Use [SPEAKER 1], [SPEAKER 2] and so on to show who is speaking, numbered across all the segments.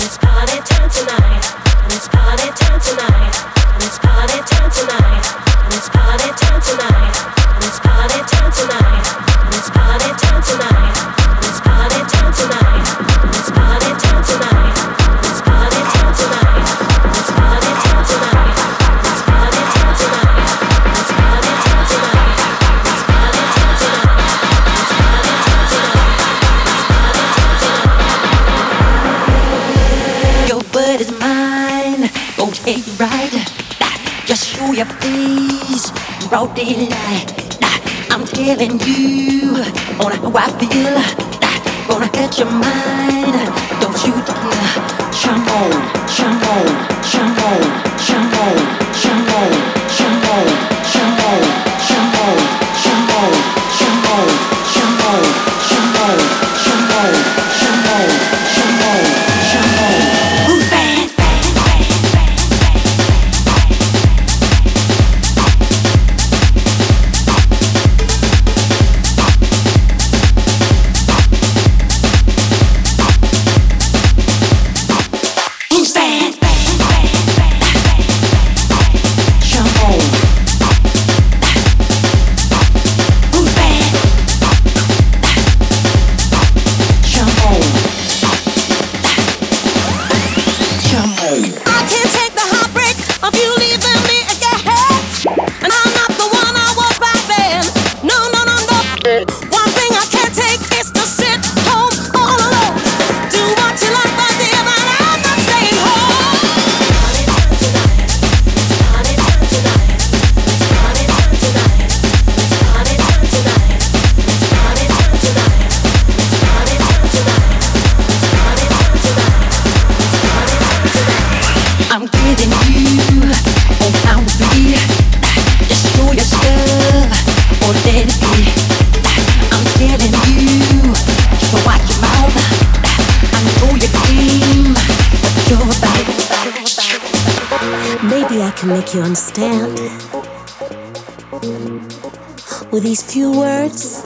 [SPEAKER 1] Broad daylight, I'm telling you on how I feel. Gonna catch your mind, don't you dare. Jump on, jump on, jump on, jump on, jump on, jump on, jump on, jump on, jump on, jump on, jump on, jump on, jump on, jump on, jump on, jump on. Who's bad?
[SPEAKER 2] Can make you understand with these few words.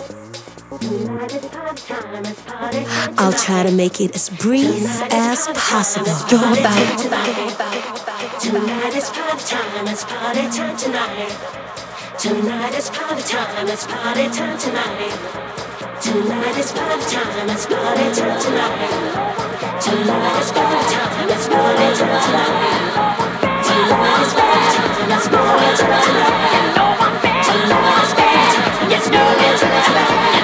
[SPEAKER 2] I'll try to make it as brief as possible. You're about
[SPEAKER 3] tonight is party time, it's party time tonight. Tonight is party time, it's party time tonight. Tonight is party time, it's party time tonight. Tonight is party time, it's party time tonight. Tonight is party time, it's party time tonight. Tonight is party time, it's party time tonight.